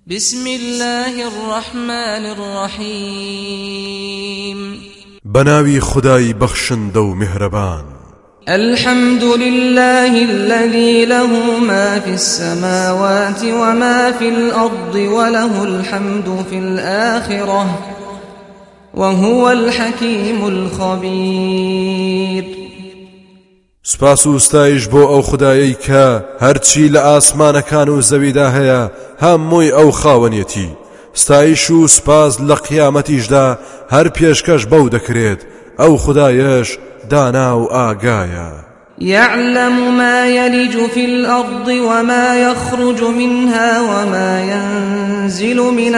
بسم الله الرحمن الرحيم بناوي خداي بخشن دو مهربان الحمد لله الذي له ما في السماوات وما في الأرض وله الحمد في الآخرة وهو الحكيم الخبير. سپاس و ستایش بۆ ئەو خدایەی کە هەرچی لە ئاسمانەکان و زەویدا هەیە هەمووی ئەو خاوەنیەتی. ستایش و سپاس لە قیامەتیشدا هەر پێشکەش بەو دەکرێت. ئەو خدایەش دانا و ئاگایە. يعلم ما يلج في الأرض وما يخرج منها وما ينزل من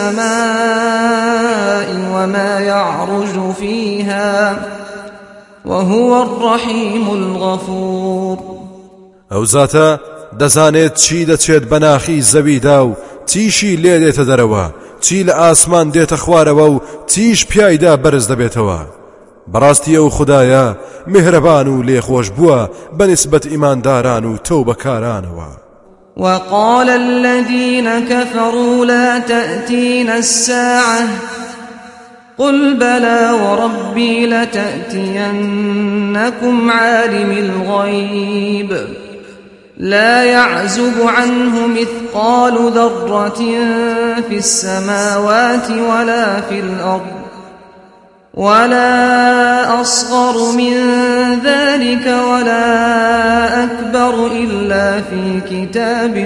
السماء وما يعرج فيها وهو الرحيم الغفور. ئەو زاتە دەزانێت چی دەچێت بەناخی زەویدا و چیشی لێ دێتە دەرەوە، چی لە ئاسمان دێتە خوارەوە و چیش پیایدا بەرز دەبێتەوە. بەڕاستی ئەو خودایە میهرەبان و لێخۆش بووە بەنسبەت ئیمانداران و تەوبەکارانەوە. وقال الذين كفروا لا تأتينا الساعة قل بلى وربي لتأتينكم عالم الغيب لا يعزب عنه مثقال ذرة في السماوات ولا في الأرض ولا أصغر من ذلك ولا أكبر إلا في كتاب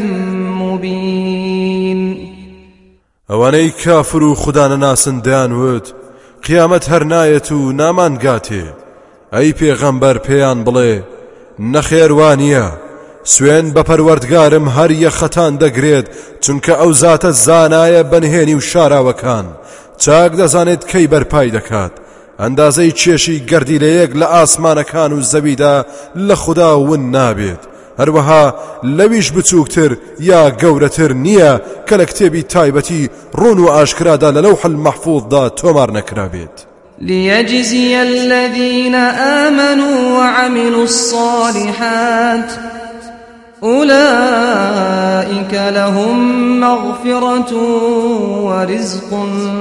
مبين. ئەوانەی کافر و خودانە ناسن دەیانوت قیامەت هەر نایەت و نامانگاتێ. ئەی پێغەمبەر پێیان بڵێ نەخێوانیە، سوێن بە پەروەردگارم هەر یەخەتان دەگرێت، چونکە ئەو زاتە زانایە بەنهێنی و شاراوەکان، چاک دەزانێت کەی بەرپای دەکات. ئەندازەی کێشی گەردی لە یەک لە ئاسمانەکان و زەویدا لە خوددا ون نابێت. هەروەها لەویش بچووکتر یا گەورەتر نییە کە لە کتێبی تایبەتی ڕوون و ئاشکرادا لە لەوح المەحفوظدا تۆمار نەکرابێت. ليجزي الذين آمنوا وعملوا الصالحات أولئك لهم مغفرة ورزق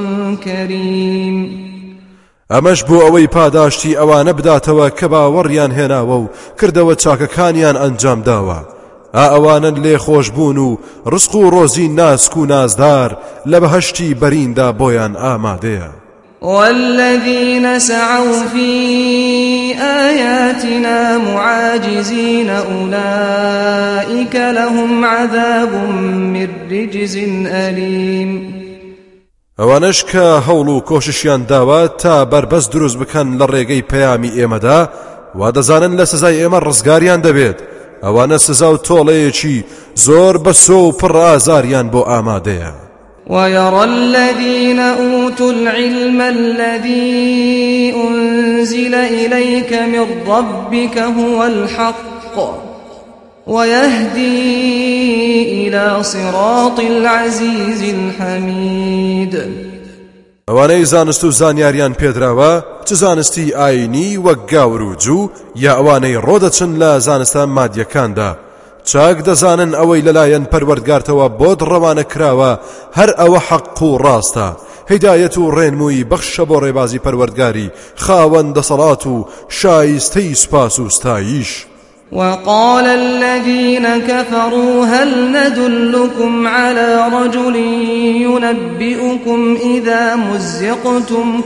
كريم. ئەمەش بۆ ئەوەی پاداشتی ئەوانە بداتەوە کە باوەڕیان هێناوە و کردەوە چاکەکانیان ئەنجام داوە. ئەوانن لێ خۆش بوون و ڕزق و ڕۆزی ناسک و نازدار لە بەهەشتی بەریندا بۆیان ئامادەیە. والذين سعوا في آياتنا معاجزين أولئك لهم عذاب من رجز أليم. ئەوانش کە هەوڵ و کۆششیان داوە تا بربەست دروست بکەن لە ڕێگەی پەیامی ئێمەدا وا دەزانن لە سزای ئێمە ڕزگاریان دەبێت. ئەوانە سزا و تۆڵەیەکی زۆر بەسۆ و پڕ ئازاریان بۆ ئامادەیە. ويرى الذين أوتوا العلم الذي أنزل إليك من ربك هو الحق ويهدي إلى صراط العزيز الحميد. ئەوانەی زانست و زانیاریان پێدراوە چ زانستی ئاینی وەک گاور و جوو یا ئەوانەی ڕۆدەچن لە زانستە مادیەکاندا، چاک دەزانن ئەوەی لەلایەن پەروەردگارتەوە بۆت ڕەوانە کراوە هەر ئەوە حەق و ڕاستە. هیدایەت و ڕێنمووی بەخشە بۆ ڕێبازی پەروەردگاری خاوەن دەسەڵات و شایستەی سوپاس و ستایش. وقال الذين كفروا هل ندلكم على رجل ينبئكم إذا مزقتم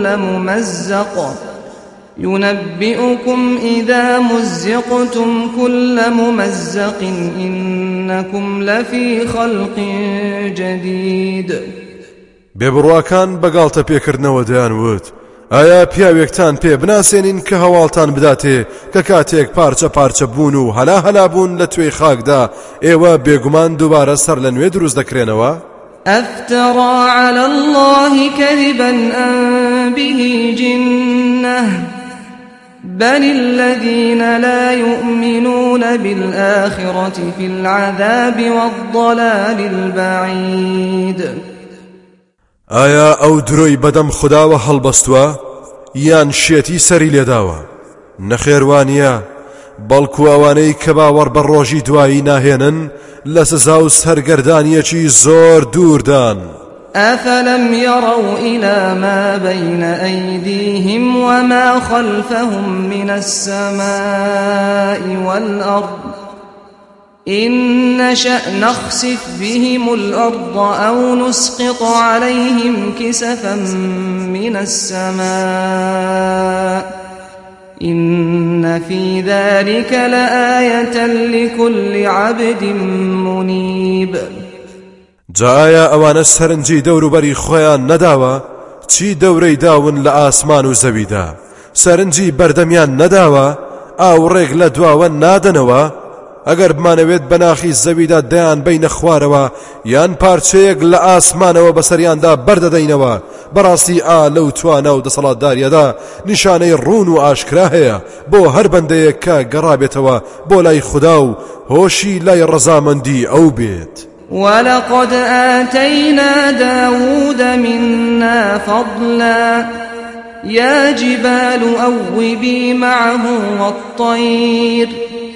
كل ممزق إنكم لفي خلق جديد. بێبڕواکان بەگاڵتە پێکردنەوە دەیانوت ئایا پیاوێکتان پێ بناسێنین کە هەواڵتان بداتێ کە کاتێک پارچە پارچە بوون و هەلا بوون لە توێی خاکدا ئێوە بێگومان دووبارە سەر لە نوێ دروست دەکرێنەوە؟ أفترى على الله كذبا أم به جنة بل الذين لا يؤمنون بالآخرة في العذاب والضلال البعيد. ئایا ئەو درۆی بەدەم خودداوە هەڵبەستووە یان شێتی سەری لێداوە؟ نەخێوانیە، بەڵکو ئەوانەی کە باوەڕ بە ڕۆژی دوایی ناهێنن لە سزا و سەرگەردانیەکی زۆر دووردان. أفلم يروا إلى ما بين أيديهم وما خلفهم من السماء والأرض إن نشأ نخسف بهم الأرض أو نسقط عليهم كسفا من السماء إن في ذلك لآية لكل عبد منيب. جایا ئەوانە سەرنجی دەوروبەری خۆیان نەداوە چی دەورەی داون لە ئاسمان و زەویدا سەرنجی بەردەمیان نەداوە ئاوڕێک لە دواوە نادەنەوە ئەگەر بمانەوێت بەناخی زەویدا دەیان بەینە خوارەوە یان پارچەیەک لە ئاسمانەوە بەسەریاندا بەردەدەینەوە بەڕاستی لەو توانە و دەسەڵاتداریەدا نیشانەی ڕوون و ئاشکرا هەیە بۆ هەر بەندەیەک کە گەڕابێتەوە بۆ لای خوددا و هۆشی لای ڕەزامەندی ئەو بێت. ولقد آتينا داود منا فضلا يا جبال أوبي معه والطير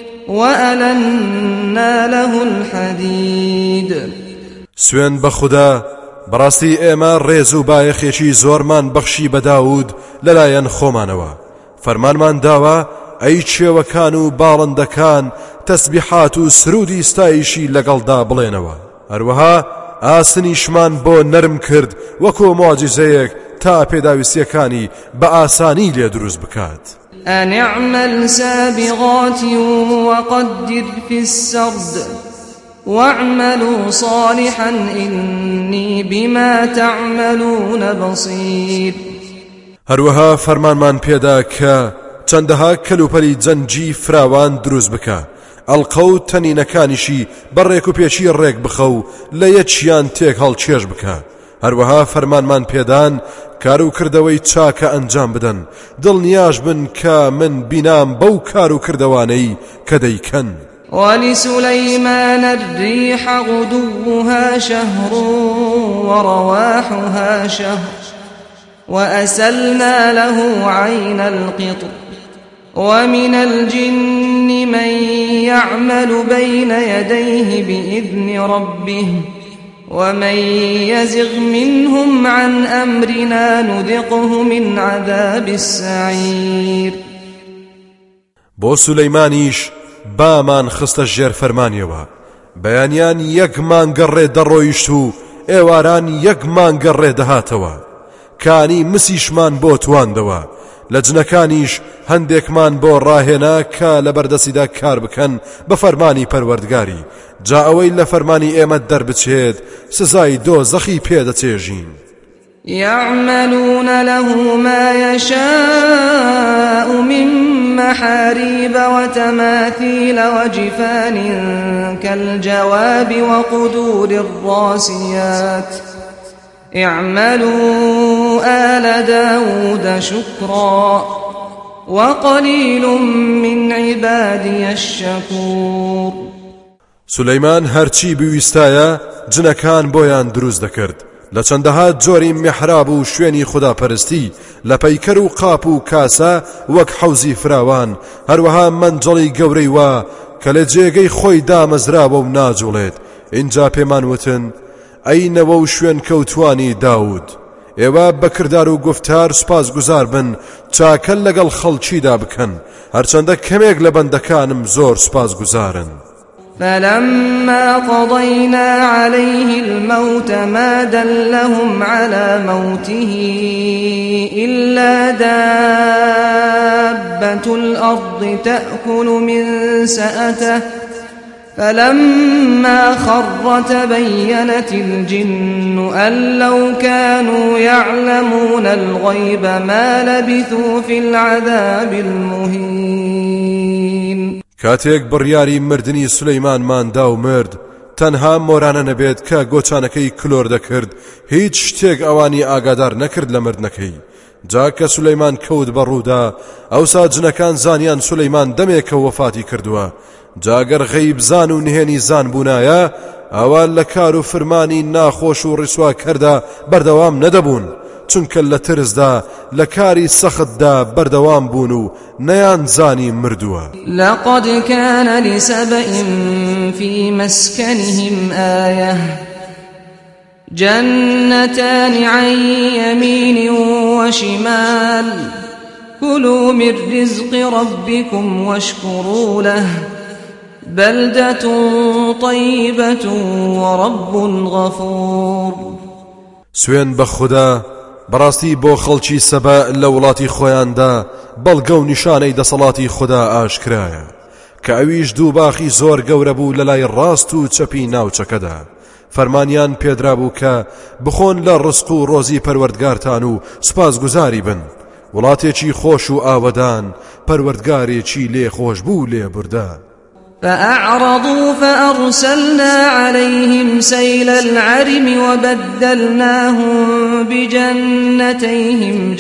وألنا له الحديد. سوێن بە خوددا بەڕاستی ئێمە ڕێز و بایەخێکی زۆرمان بەخشی بە داود لەلایەن خۆمانەوە فەرمانمان داوە ئەی چێوەکان و باڵندەکان تەسبیحات و سرودی ستایشی لەگەڵدا بڵێنەوە هەروەها ئاسنیشمان بۆ نەرم کرد وەکو مۆجیزەیەک تا پێداویستیەکانی بە ئاسانی لێ دروست بکات. أن اعمل سابغات وقدر في السرد واعملوا صالحا إني بما تعملون بصير. هەروەها فەرمانمان پێدا کە چەندەها کەلوپەلی جەنجی فراوان دروست بکە ئەڵقە و تەنینەکانیشی بەڕێک و پێچی ڕێک بخە و لە یەکیان تێک هەڵچێژ بکە هەروەها فەرمانمان پێدان کار و کردەوەی چاکە ئەنجام بدەن دڵنیاش بن کە من بینام بەو کار و کردەوانەی کە دەیکەن. ولسليمان الريح غدوها شهر ورواحها شهر وأسلنا له عين القطر ومن الجن من يعمل بين يديه بإذن ربه ومن يزغ منهم عن أمرنا نذقه من عذاب السعير. بۆ سولەیمانیش بامان خستە ژێر فەرمانیەوە بەیانیان یەک مانگە ڕێ دەڕۆیشت و ئێواران یەک مانگە ڕێ دەهاتەوە کانی مسیشمان بۆ تواندەوە لە جنەکانیش هەندێکمان بۆ ڕاهێنا کە لە بەردەسیدا کار بکەن بە فەرمانی پەروەردگاری جا ئەوەی لە فەرمانی ئێمە دەربچێت سزای دۆزەخی پێدەچێژین. يعملون له ما يشاء من محاريب وتماثيل وجفان كالجواب وقدور الراسيات اعملوا آل داود شكرا وقليل من عبادي الشكور. سولەیمان هەرچی بویستایە جنەکان بۆیان دروست دەکرد لە چەندەها جۆری میحراب و شوێنی خوداپەرستی لە پەیکەر و قاپ و کاسە وەک حەوزی فراوان هەروەها مەنجەڵی گەورەی وا کە لە جێگەی خۆی دامەزراوە و ناجوڵێت اینجا پێمان وتن ئەینەوە و شوێن کەوتوانی داود ئێوە بە کردار و گفتار سوپاس گوزار بن چاکە لەگەڵ خەڵکیدا بکەن هەرچەندە کەمێک لە بەندەکانم زۆر سوپاس گوزارن. فلما قضينا عليه الموت ما دلهم على موته إلا دابة الأرض تأكل من سأته فلما خر تبينت الجن أن لو كانوا يعلمون الغيب ما لبثوا في العذاب المهين. کاتێک بڕیاری مردنی سولەیمانمان دا و مرد تەنها مۆرانە نەبێت کە گۆچانەکەی کلۆر دەکرد هیچ شتێک ئەوانی ئاگادار نەکرد لە مردنەکەی جا کە سولەیمان کەوت بەڕوودا ئەوسا جنەکان زانیان سولەیمان دەمێکە وەفاتی کردووە جاگەر غەیب زان و نهێنی زان بوونایە ئەوان لە کار و فرمانی ناخۆش و ڕیسوا کەردا بەردەوام نەدەبوون چونکە لە ترسدا لە کاری سەختدا بەردەوام بوون و نەیان زانی مردووە. لقد كان لسبإ في مسكنهم آية جنتان عن يمين وشمال كلوا من رزق ربكم واشكروا له بلدة طيبة ورب غفور. سوێن بە خوددا بەڕاستی بۆ خەڵکی سەبا لە وڵاتی خۆیاندا بەڵگە و نیشانەی دەسەڵاتی خوددا ئاشکرایە کە ئەویش دوو باخی زۆر گەورە بوو لە لای ڕاست و چەپی ناوچەکەدا. فەرمانیان پێدرا بوو کە بخۆن لە ڕزق و ڕۆزی پەروەردگارتان و سوپاسگوزاری بن. وڵاتێکی خۆش و ئاوەدان پەروەردگارێکی لێ خۆش بوو لێ بوردا. فأعرضوا فأرسلنا عليهم سيل العرم وبدلناهم بجنتيهم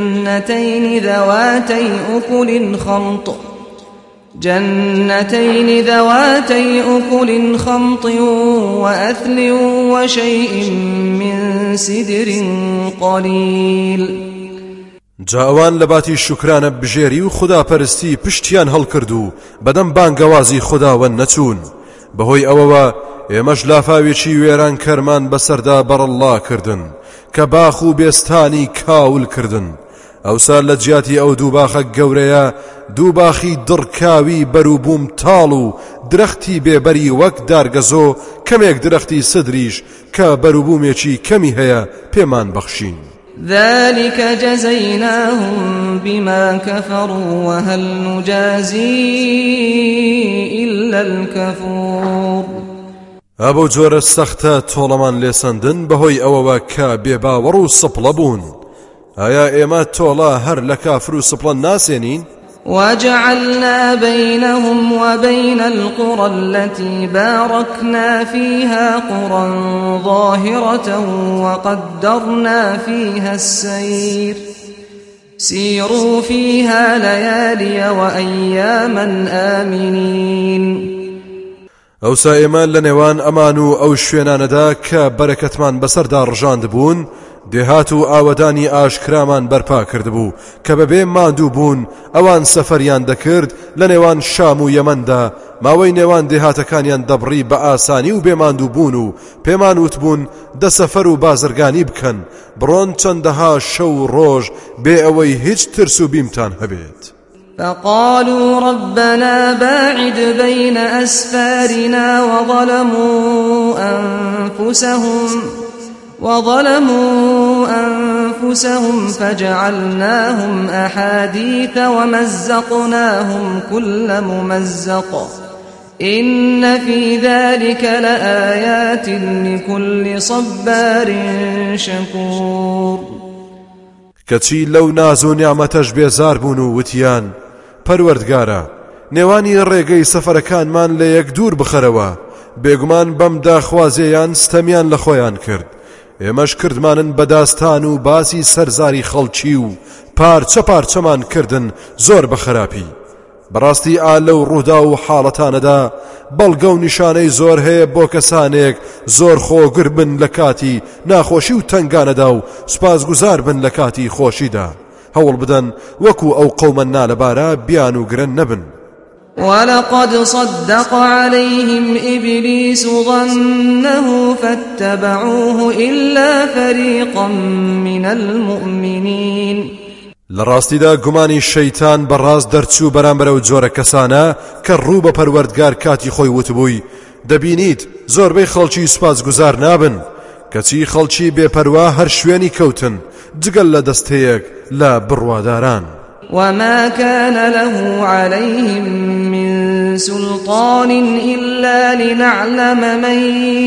جنتين ذواتي أكل خمط وأثل وشيء من سدر قليل. جاوان لباتی شکرانە بژێری و خوداپەرستی پشتیان هەڵکردو بەدەم بانگەوازی خوداوەند نەچوون. بەهۆی ئەوەوە ئێمەش لافاوێکی وێران کەرمان بەسەردا بەڕەڵا کردن کە باخ و بێستانی کاول کردن. ئەوسا لە جیاتی ئەو دوو باخە گەورەیە دوو باخی دڕکاوی بەروبووم تاڵ و درەختی بێبەری وەک دارگەزۆ کەمێک درەختی سدریش کە بەروبوومێکی کەمی هەیە پێمان بەخشین. ذلك جزيناهم بما كفروا وهل نجازي إلا الكفور. ئەبەو جۆرە سەختە تۆڵەمان لێسەندن بەهۆی ئەوەوە کە بێباوەڕ و سپڵە بوون. ئایا ئێمە تۆڵە هەر لە کافر و سپڵە ناسێنین؟ وجعلنا بينهم وبين القرى التي باركنا فيها قرى ظاهرة وقدرنا فيها السير سيروا فيها ليالي وأياما آمنين. ئەوسا ئێمە لە نێوان ئەمان و ئەو شوێنانەدا کە بەرەکەتمان بەسەردا ڕژاند بوون دێهات و ئاوەدانی ئاشکرامان بەرپا کردبوو کە بەبێ ماندوو بوون ئەوان سەفەریان دەکرد لە نێوان شام و یەمەندا ماوەی نێوان دێهاتەکانیان دەبڕی بە ئاسانی و بێماندوو بوون و پێمان وتبوون دە سەفەر و بازرگانی بکەن بڕۆن چەندەها شەو ڕۆژ بێ ئەوەی هیچ ترس و بیمتان هەبێت. فقالوا ربنا باعد بين أسفارنا وظلموا أنفسهم فجعلناهم أحاديث ومزقناهم كل ممزق إن في ذلك لآيات لكل صبار شكور. کەچی لەو ناز و نیامەتەش بێزار بوون و وتیان پەروەردگارە نێوانی ڕێگەی سەفەرەکانمان لە یەک دوور بخەرەوە بێگومان بەم داخوازیان ستەمیان لە خۆیان کرد ئێمەش کردمانن بەداستان و باسی سەرزاری خەڵکی و پارچە پارچەمان کردن زۆر بەخراپی. بەڕاستی لەو ڕوودا و حاڵەتانەدا بەڵگە و نیشانەی زۆر هەیە بۆ کەسانێک زۆر خۆگر بن لە کاتی ناخۆشی و تنگانەدا و سوپاسگوزار بن لە کاتی خۆشیدا هەوڵ بدەن وەکو ئەو قەومە نالەبارە بیان و گرن نەبن. ولقد صدق عليهم إبليس ظنه فاتبعوه إلا فريقا من المؤمنين. لڕاستیدا گومانی شەیتان بەڕاست دەرچوو بەرامبەر ئەو جۆرە کەسانە کە ڕوو بە پەروەردگار کاتی خۆی وتبووی دەبینیت زۆربەی خەڵکی سوپاسگوزار نابن کەچی خەڵکی بێپەروا هەر شوێنی کەوتن جگەل لە دەستەیەک لە بڕواداران. وما كان له عليهم من سلطان إلا لنعلم من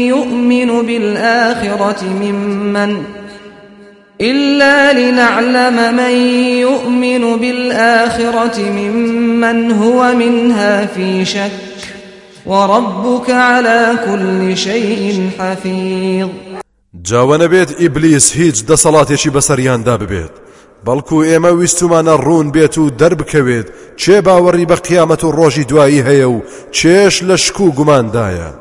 يؤمن بالآخرة ممن هو منها في شك وربك على كل شيء حفيظ. جاوانە بێت ئیبلیس هیچ دەسەڵاتێکی بەسەریاندا ببێت بەڵکو ئێمە ویستمانە ڕوون بێت و دەربکەوێت چێ باوەڕی بە قیامەت و ڕۆژی دوایی هەیە و چێش لە شک و گوماندایە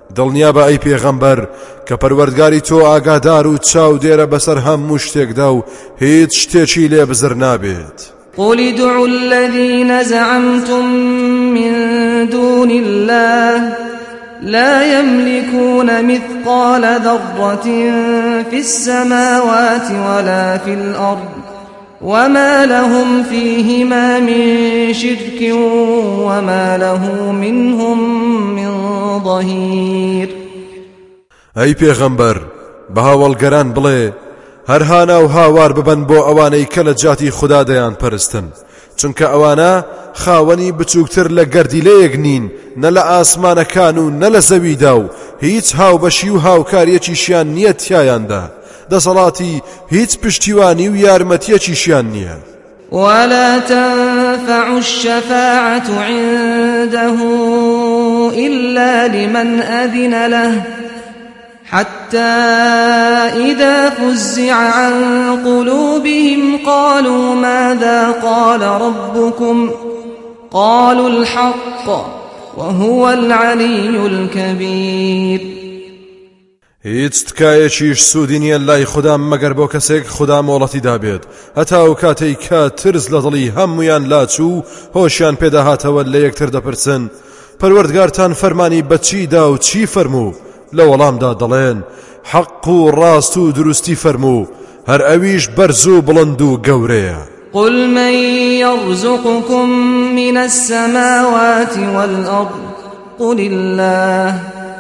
دڵنیا بە ئەی پێغەمبەر کە پەروەردگاری تۆ ئاگادار و چاو دێرە بەسەر هەموو شتێکدا و هیچ شتێکی لێ بزر نابێت. قل ادعوا الذين زعمتم من دون الله لا يملكون مثقال ذرة في السماوات ولا في الأرض وما لهم فيهما من شرك وما له منهم من ظهير. ئەی پێغەمبەر بە هاوڵگەران بڵێ هەر هانا و هاوار ببەن بۆ ئەوانەی کە لە جاتی خوددا دەیان پەرستن، چونکە ئەوانە خاوەنی بچووکتر لە گەردیلەیەک نین، نە لە ئاسمانەکان و نە لە زەویدا و هیچ هاوبەشی و هاوکاریەکیشیان نییە تیایاندا، دەسەڵاتی هیچ پشتیوانی و یارمەتیەکیشیان نییە. ولا تنفع الشفاعة عنده إلا لمن أذن له حتى إذا فزع عن قلوبهم قالوا ماذا قال ربكم قالوا الحق وهو العلي الكبير. هیچ تکایەکیش سوودی نییە لای خوددام مەگەر بۆ کەسێک خوددا مۆڵەتی دابێت، هەتا و کاتەی کە ترس لە دڵی هەمویان لاچوو هۆشیان پێداهاتەوە لە یەکتر دەپرسن پەروەردگارتان فەرمانی بەچیدا و چی فەرموو؟ لە وەڵامدا دەڵێن حەق و ڕاست و دروستی فەرموو، هەر ئەویش بەرز و بڵند و گەورەیە. قل من يرزقكم من السماوات والأرض قل الله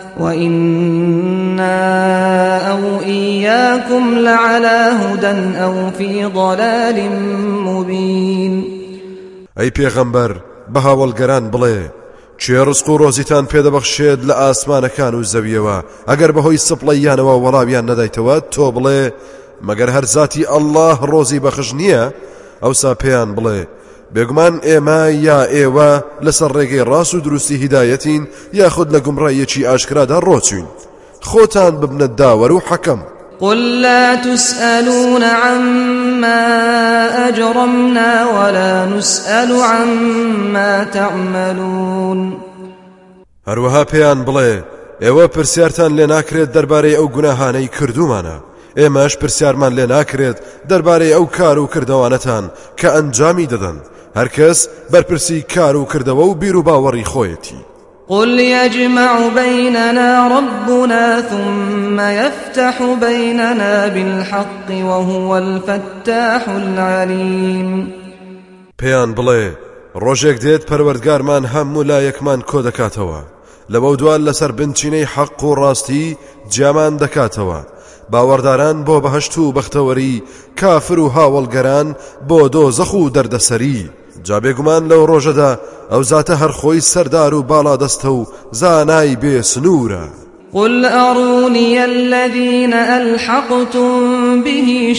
وإنا أو إياكم لعلى هدى أو في ضلال مبين. ئەی پێغەمبەر بە هاوڵگەران بڵێ چێ ڕزق و ڕۆزیتان پێدەبەخشێت لە ئاسمانەکان و زەویەوە، ئەگەر بەهۆی سپڵەیانەوە وەڵاویان نەدایتەوە تۆ بڵێ مەگەر هەر زاتی ئەڵڵاه ڕۆزی بەخش نییە؟ ئەوسا پێیان بڵێ بێگومان ئێمە یا ئێوە لەسەر ڕێگەی ڕاست و دروستی هیدایەتین یاخود لە گومڕایەکی ئاشکرادا ڕۆچوین، خۆتان ببنە داوەر و حەکەم. قل لا تسألون عما أجرمنا ولا نسأل عما تعملون. هەروەها پێیان بڵێ ئێوە پرسیارتان لێ ناکرێت دەربارەی ئەو گوناهانەی کردومانە، ئێمەش پرسیارمان لێ ناکرێت دەربارەی ئەو کار و کردەوانەتان کە ئەنجامی دەدەن، هەرکەس بەرپرسی کار و کردەوە و بیر و باوەڕی خۆیەتی. قل يجمع بيننا ربنا ثم يفتح بيننا بالحق وهو الفتاح العليم. پێیان بڵێ ڕۆژێک دێت پەروەردگارمان هەموو لایەکمان کۆ دەکاتەوە، لەوە دوان لەسەر بنچینەی حەق و ڕاستی جیامان دەکاتەوە، باوەڕداران بۆ بەهەشت و بەختەوەری، کافر و هاوڵگەران بۆ دۆزەخ و دەردەسەری. جا بێگومان لەو ڕۆژەدا ئەو زاتە هەر خۆی سەردار و باڵا دەستە و زانای بێ سنوورە. قل أروني الذين ألحقتم به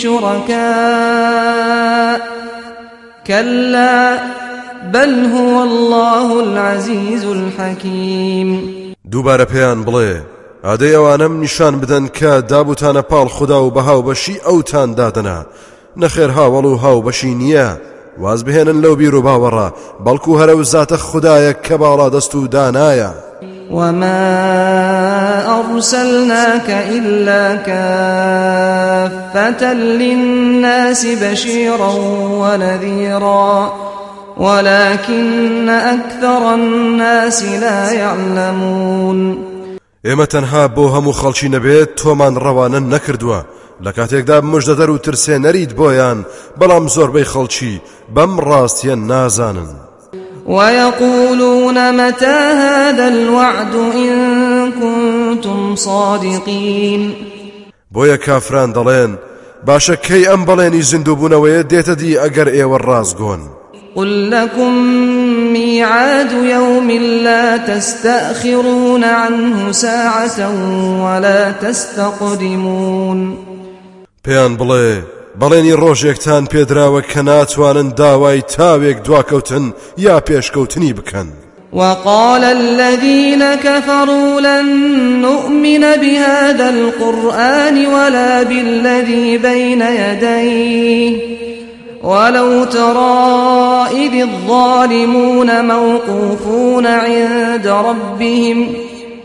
شركاء كلا بل هو الله العزيز الحكيم. دووبارە پێیان بڵێ ئادەی ئەوانەم نیشان بدەن کە دابوتانە پاڵ خوددا و بە هاوبەشی ئەوتان دادەنا، نەخێر هاوڵ و هاوبەشی نییە، واز بهێنن لەو بیر و باوەڕە، بەڵکو هەرە و زاتە خوددایە کە باڵا دەست و دانایە. وما أرسلناك إلا كافة للناس بشيرا ونذيرا ولكن أكثر الناس لا يعلمون. ئێمە تەنها بۆ هەموو خەڵکی نەبێت تۆمان ڕەوانە نەکردووە، لە کاتێکدا مژدەدەر و ترسێنەریت بۆیان، بەڵام زۆربەی خەڵکی بەم ڕاستیە نازانن. ويقولون متى هذا الوعد إن كنتم صادقين. بۆیە کافران دەڵێن باشە کەی ئەم بەڵێنی زیندووبوونەوەیە دێتە دی ئەگەر ئێوە ڕازگۆن. قل لكم ميعاد يوم لا تستأخرون عنه ساعة ولا تستقدمون. پێیان بڵێ بەڵێنی ڕۆژێکتان پێدراوە کە ناتوانن داوای تاوێک دواکەوتن یا پێشکەوتنی بکەن. وقال الذين كفروا لن نؤمن بهذا القرآن ولا بالذي بين يديه ولو ترى إذ الظالمون موقوفون عند ربهم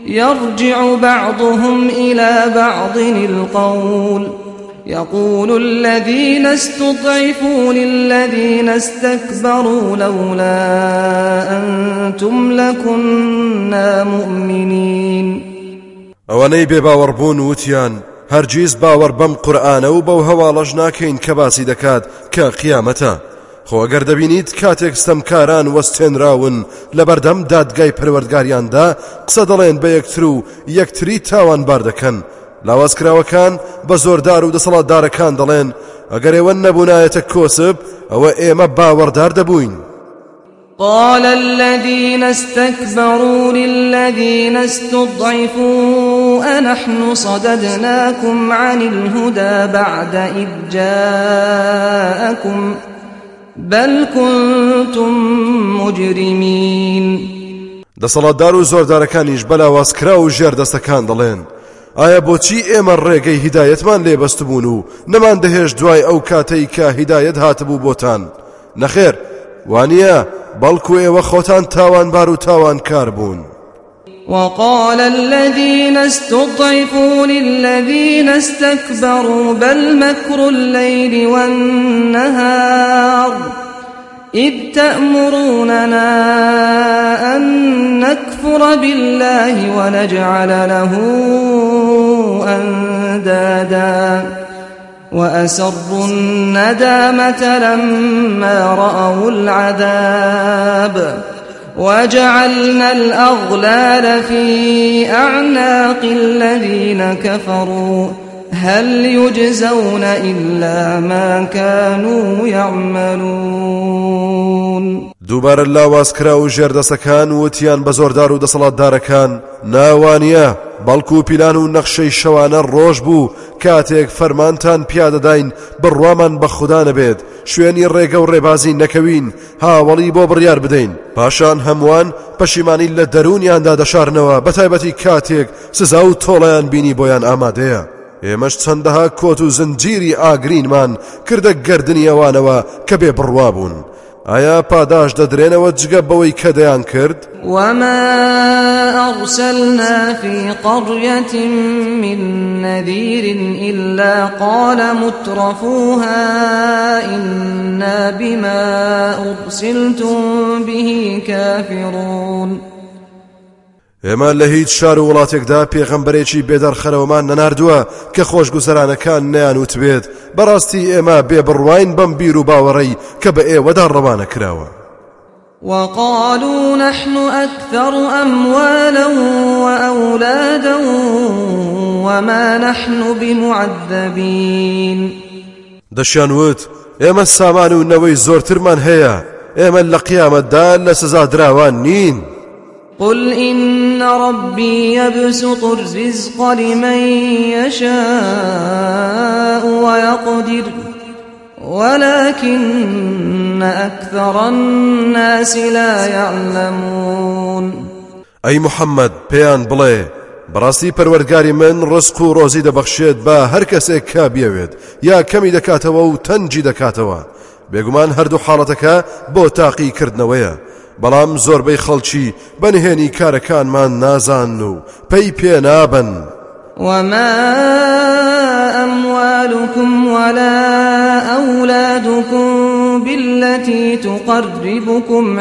يرجع بعضهم إلى بعض القول يقول الذين استضعفوا للذين استكبروا لولا أنتم لكنا مؤمنين ئەوانەی بێباوەڕبوون وتیان هەرگیز باوەڕ بەم قورئانە و بەو هەواڵەش ناکەین کە باسی دەکات کە قیامەتە. خۆ ئەگەر دەبینیت کاتێک ستەمکاران وەستێنراون لە بەردەم دادگای پەروەردگاریاندا قسە دەڵێن بە یەکتر و یەکتری تاوانبار دەکەن، لاوازکراوەکان بە زۆردار و دەسەڵاتدارەکان دەڵێن ئەگەر ئێوە نەبوونایەتە کۆسب ئەوە ئێمە باوەڕدار دەبووین. قال الذين استكبروا للذين استضعفوا أنحن صددناكم عن الهدى بعد إذ جاءكم بل كنتم مجرمين. دەسەڵاتدار و زۆردارەکانیش بەلاوازکرا و ژێردەستەکان دەڵێن ئایا بۆچی ئێمە ڕێگەی هیدایەتمان لێبەستبوون و نەمان دەهێشت دوای ئەو کاتەی کە هیدایەت هاتبوو بۆتان؟ نەخێر وانیە بەڵکو ئێوە خۆتان تاوانبار و تاوانکار بوون. وقال الذين استضعفوا للذين استكبروا بل مكر الليل والنهار إذ تأمروننا أن نكفر بالله ونجعل له أندادا وأسروا الندامة لما رأوا العذاب وجعلنا الأغلال في أعناق الذين كفروا هل يجزون إلا ما كانوا يعملون. دووبارە لاوازکرا و ژێردەسەکان وتیان بە زۆردار و دەسەڵاتدارەکان ناوانیە بەڵکو و پیلان و نەخشەی شەوانە ڕۆژ بوو کاتێک فەرمانتان پیادەداین بڕوامان بە خوددا نەبێت شوێنی ڕێگە و ڕێبازی نەکەوین هاوڵی بۆ بڕیار بدەین پاشان هەمووان پەشیمانی لە دەرونیاندا دەشارنەوە بەتایبەتی کاتێک سزا و تۆڵەیان بینی بۆیان ئامادەیە. ئێمەش چەندەها کۆت و زنجیری ئاگرینمان کردە گەردنی ئەوانەوە کە بێ بڕوا بوون. ئایا پاداش دەدرێنەوە جگە بەوەی کە دەیان کرد؟ وما أرسلنا في قرية من نذير إلا قال مترفوها إنا بما أرسلتم به كافرون. ئێمە لە هیچ شار و وڵاتێکدا پێغەمبەرێکی بێدەرخەرەوەمان نەناردووە کە خۆشگوزەرانەکان نەیانوت بێت بەڕاستی ئێمە بێبڕواین بەم بیر و باوەڕەی کە بە ئێوەدا ڕەوانە کراوە. وقالوا نحن أكثر أموالا وأولادا وما نحن بمعذبين. دەشیانوت ئێمە سامان و نەوەی زۆرترمان هەیە ئێمە لە قیامەتدا لە سزا دراوان نین. قل إن ربي يبسط الرزق لمن يشاء ويقدر ولكن أكثر الناس لا يعلمون. أي محمد بيان بڵێ بەڕاستی پەروەردگاری من ڕزق و ڕۆزی دەبەخشێت بە هەر کەسێک کا بیەوێت یا کەمی دەکاتەوە و تەنجی دەکاتەوە بێگومان هەردوو حاڵەتەکە بۆ تاقیکردنەوەیە بەڵام زۆربەی خەڵکی بەنهێنی کارەکانمان نازان و پێی پێ نابن. وما أموالكم ولا أولادكم بالتي تقربكم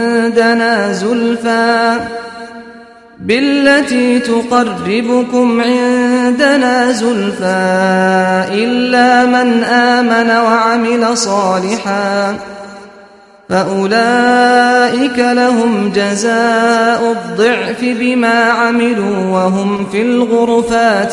عندنا زلفى إلا من آمن وعمل صالحا فأولئك لهم جزاء الضعف بما عملوا وهم في الغرفات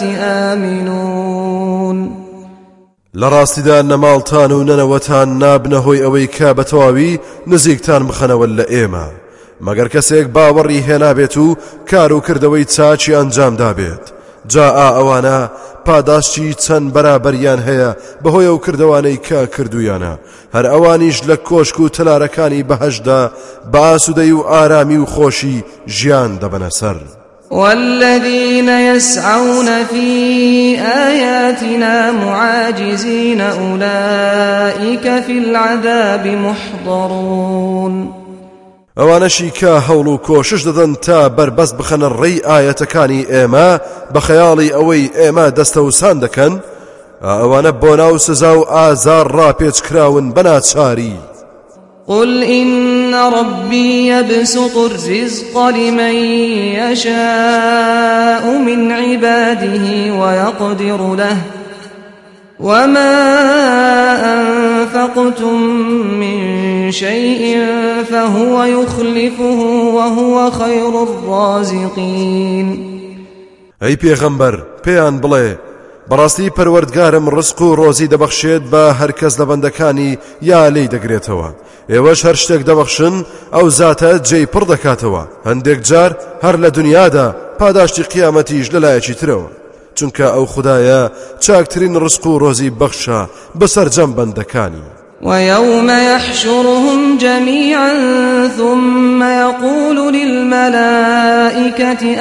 آمنون. لراستدا نمالتان و نەنەوەتان نابنە هۆی ئەوەی کا بەتەواوی نزیکتان بخەنەوە لە ئێمە مەگەر کەسێک باوەڕی هێنابێت و کار و کردەوەی چاچی ئەنجام دابێت جا ئەوانە پاداشتی چەند بەرابەریان هەیە بەهۆی ئەو کردوانەی کە کردویانە هەر ئەوانیش لە کۆشک و تەلارەکانی بەهەشدا بە ئاسوودەی و ئارامی و خۆشی ژیان دەبەنە سەر. والذين يسعون في آياتنا معاجزين أولئك في العذاب محضرون. ئەوانەشی کە هەوڵ و کۆشش دەدەن تا بەربەست بخەنە ڕێی ئاەتەکانی ئێمە بە خەیاڵی ئەوەی ئێمە دەستەوسان دەکەن، ئەوانە بۆ ناو سزا و ئازار ڕاپێچکراون بەناچاری. قل إن ربي يبسط الرزق لمن يشاء من عباده ويقدر له وما أنفقتم من شيء فهو يخلفه وهو خير الرازقين. أي پیغمبر پیان بڵێ بەڕاستی پەروەردگارم ڕزق و ڕۆزی دەبەخشێت بە هەر کەس لە بەندەکانی یا لێی دەگرێتەوە، ئێوەش هەر شتێک دەبەخشن ئەو زاتە جێی پڕ دەکاتەوە، هەندێک جار هەر لە دنیادا پاداشتی قیامەتیش لەلایەکی ترەوە، چونکە ئەو خودایە چاکترین ڕزق و ڕۆزی بەخشە بەسەر جەم بەندەکانی. ويوم يحشرهم جميعا ثم يقول للملائكة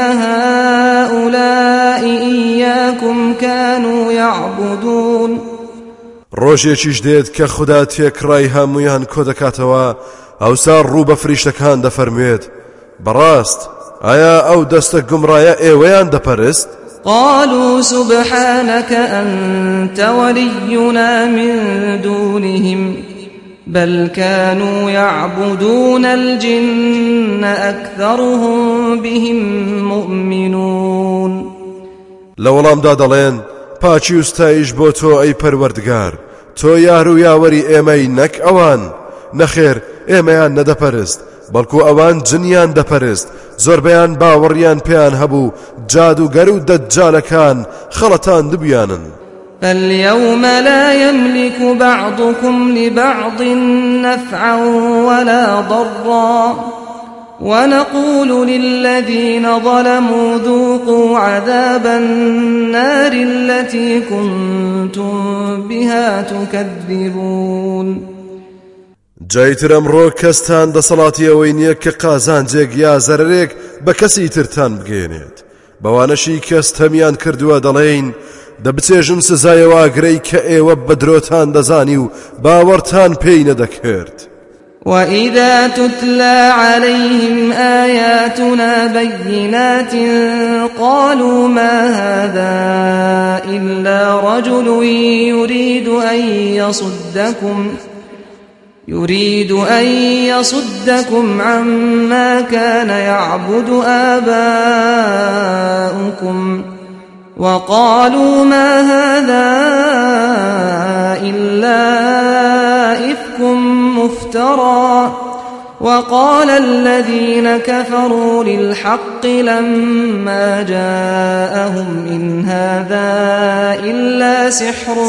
أهؤلاء إياكم كانوا يعبدون. ڕۆژێکیش دێت کە خوددا تێکڕای هەموویان کۆ دەکاتەوە، ئەوسا ڕوو بە فریشتەکان دەفەرموێت بەڕاست ئایا ئەو دەستە گومڕایە ئێوەیان دەپەرست؟ قالوا سبحانك أنت ولينا من دونهم بل كانوا يعبدون الجن أكثرهم بهم مؤمنون. لەوەڵامدا دەڵێن پاچی و ستایش بۆ تۆ ئەی پەروەردگار، تۆ یار و یاوەری ئێمەی نەک ئەوان، نەخێر ئێمەیان نەدەپەرست بەڵکو ئەوان جنیان دەپەرست، زۆربەیان باوەڕیان پێیان هەبوو جادوگەر و دەجالەکان خەڵەتان دبیانن. فاليوم لا يملك بعضكم لبعض نفعا ولا ضرا ونقول للذين ظلموا ذوقوا عذاب النار التي كنتم بها تكذبون. جایتر ئەمڕۆ کەستان دەسەڵاتی ئەوەی نییە کە قازانجێک یا زەرێک بە کەسی ترتان بگێنێت، بەوانەشی کەس هەمیان کردووە دەڵێین دەبچێژن سزایەوە ئاگرەی کە ئێوە بە درۆتان دەزانی و باوەڕتان پێی نەدەکرد. وإذا تتلى عليهم آياتنا بينات قالوا ما هذا إلا رجل يريد أن يصدكم عما كان يعبد آباؤكم وقالوا ما هذا إلا إفك مفترى وقال الذين كفروا للحق لما جاءهم إن هذا إلا سحر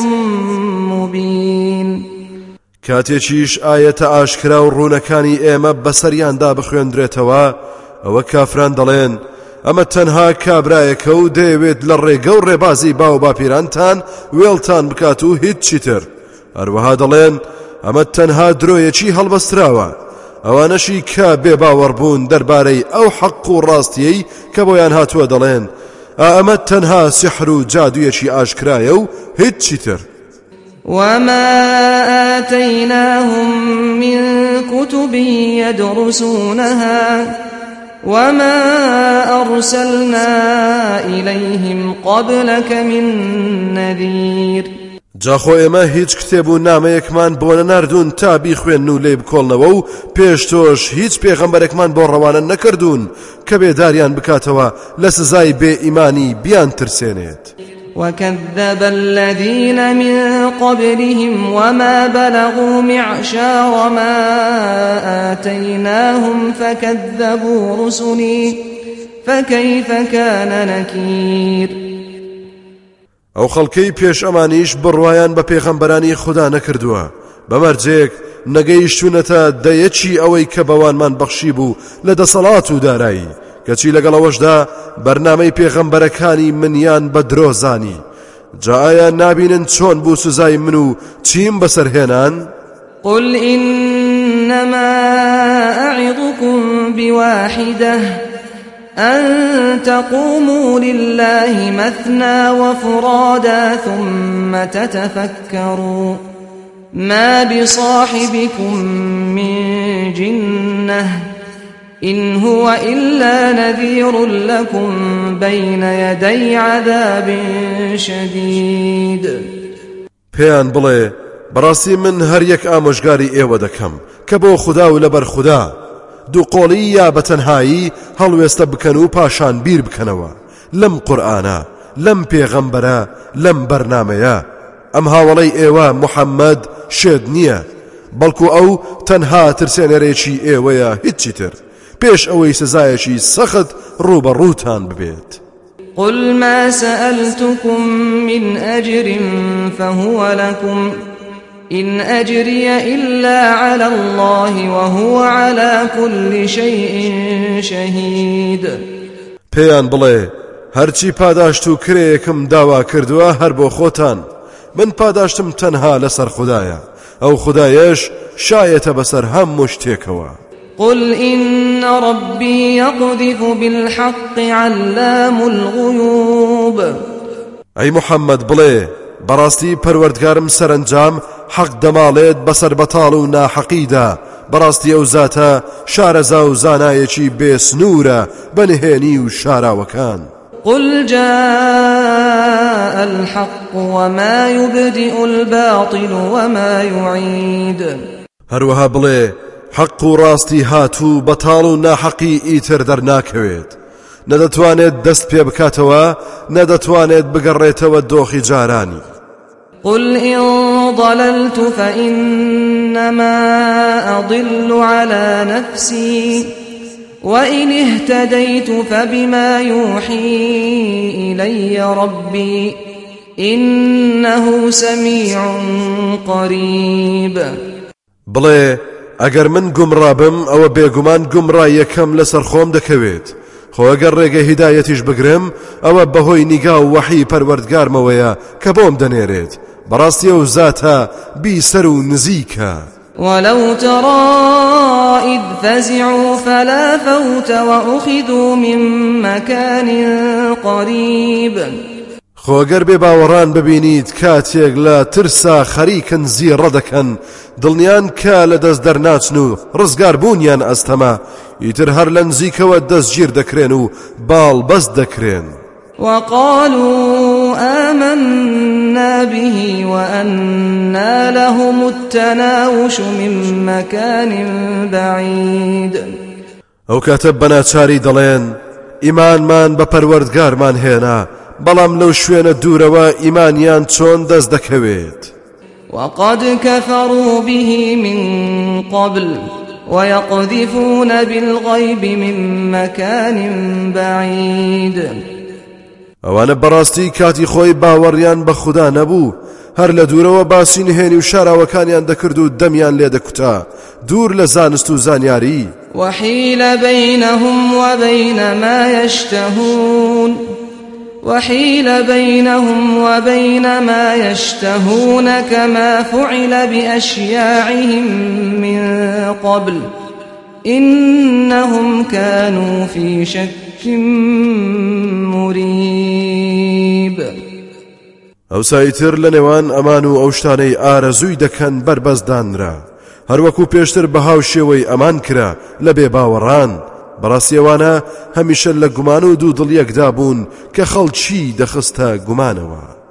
مبين. کاتێکیش ئاەتە ئاشکرا و ڕوونەکانی ئێمە بەسەریاندا بخوێندرێتەوە، ئەوە کافران دەڵێن ئەمە تەنها کابرایەکە و دەیەوێت لە ڕێگە و ڕێبازی باو باپیرانتان وێڵتان بکات و هیچی تر. هەروەها دەڵێن ئەمە تەنها درۆیەکی هەڵبەستراوە، ئەوانەشی کە بێباوەڕبوون دەربارەی ئەو حەق و ڕاستیەی کە بۆیان هاتووە دەڵێن ئەمە تەنها سحر و جادوویەکی ئاشکرایە و هیچی تر. وما آتيناهم من كتب يدرسونها وما أرسلنا إليهم قبلك من نذير. جاخۆ ئێمە هیچ کتێب و نامەیەکمان بۆ نەناردوون تا بیخوێن و لێ بکۆڵنەوە و پێش تۆش هیچ پێغەمبەرێکمان بۆ ڕەوانە نەکردوون کە بێداریان بکاتەوە لە سزای بێ ئیمانی بیان ترسێنێت. وكذب الذين من قبلهم وما بلغوا معشار ما آتيناهم فكذبوا رسلي فكيف كان نكير. ئەو خەڵکەی پێش ئەمانیش بڕوایان بە پێغەمبەرانی خوددا نەکردووە، بەمەرجێک نەگەیشتوونەتە دەیەکی ئەوەی کە بەوانمان بەخشی بوو لە دەسەڵات و دارایی، کەچی لەگەڵەوەشدا بەرنامەی پێغەمبەرەکانی منیان بە درۆزانی. جا ئایا نابینن چۆن بوو سزای من و چیم بەسەرهێنان؟ قل إنما أعظكم بواحدة أن تقوموا لله مثنى وفرادا ثم تتفكروا ما بصاحبكم من جنة إن هو إلا نذير لكم بين يدي عذاب شديد. پێیان بڵێ بەڕاستی من هەر یەک ئامۆژگاری ئێوە دەکەم کە بۆ خوددا و لەبەر خوددا دووقۆڵی یا بەتەنهایی هەڵوێستە بکەن و پاشان بیر بکەنەوە لەم قورئانە لەم پێغەمبەرە لەم بەرنامەیە. ئەم هاوڵەی ئێوە محەممەد شێد نییە بەڵکو ئەو تەنها ترسێنەرێکی ئێوەیە هیچی تر پێش ئەوەی سزایەکی سەخت ڕوبەڕووتان ببێت. قل ما سألتكم من أجر فهو لكم إن أجري إلا على الله وهو على كل شيء شهيد. پێیان بڵێ هەرچی پاداشت و کرێیەکم داوا کردووە هەر بۆ خۆتان من پاداشتم تەنها لەسەر خوددایە ئەو خوددایەش شایەتە بەسەر هەموو شتێکەوە. قل إن ربي يقذف بالحق علام الغيوب. أي محمد بڵێ بەڕاستی پەروەردگارم سەرنجام حەق دەماڵێت بەسەر بەتاڵ و ناحەقیدا بەڕاستی ئەو زاتە شارەزا و زانایەکی بێسنوورە بەنهێنی و شاراوەکان. قل جاء الحق وما يبدئ الباطل وما يعيد. هەروەها بڵێ حەق و ڕاستی هاتوو بەتاڵ و ناحەقی ئیتر دەرناکەوێت نەدەتوانێت دەست پێ بکاتەوە نەدەتوانێت بگەڕێتەوە دۆخی جارانی. قل إن ضللت فإنما أضل على نفسي وإن اهتديت فبما يوحي إلي ربي إنه سميع قريب. بڵێ ئەگەر من گومڕابم ئەوە بێگومان گومڕاییەکەم لەسەر خۆم دەکەوێت خۆ ئەگەر ڕێگە هیدایەتیش بگرم ئەوە بەهۆی نیگا و وەحی پەروەردگارمەوەیە کە بۆم دەنێرێت بەڕاستی ئەو زاتە بیسەر و نزیکە. ولو ترى إذ فزعوا فلا فوت وأخذوا من مكان قريب. خۆگەر بێ باوەڕان ببینیت کاتێک لە ترسا خەریکن زیڕە دەکەن دڵنیان کە لە دەست دەرناچن و ڕزگار بوونیان ئەستەما ئیتر هەر لە نزیکەوە دەستگیر دەکرێن و باڵ بەست دەکرێن. وقالوا آمنا به وأنى لهم التناوش من مكان بعيد. ئەو کاتە بەناچاری دەڵێن ئیمانمان بە پەروەردگارمان هێنا بەڵام لەو شوێنە دوورەوە ئیمانیان چۆن دەست دەکەوێت. وقد كفروا به من قبل ويقذفون بالغيب من مكان بعيد. ئەوانە بەڕاستی کاتی خۆی باوەڕیان بە خوددا نەبوو هەر لە دوورەوە باسی نهێنی و شاراوەکانیان دەکرد و دەمیان لێ دەکوتا دوور لە زانست و زانیاری. وحيل بينهم وبين ما يشتهون وحيل بينهم وبين ما يشتهون كما فعل بأشياعهم من قبل إنهم كانوا في شك مريب. ئەو سایتر لە نێوان ئەمان و ئەو شتانەی ئارەزووی دەکەن بربەزدانرا هەروەکو پێشتر بە هاو شێوەی ئەمان کرا لە بێ باوەڕان بەڕاستیەوانە هەمیشە لە گومان و دوو دڵیەکدا بوون کە خەڵکی دەخستە گومانەوە.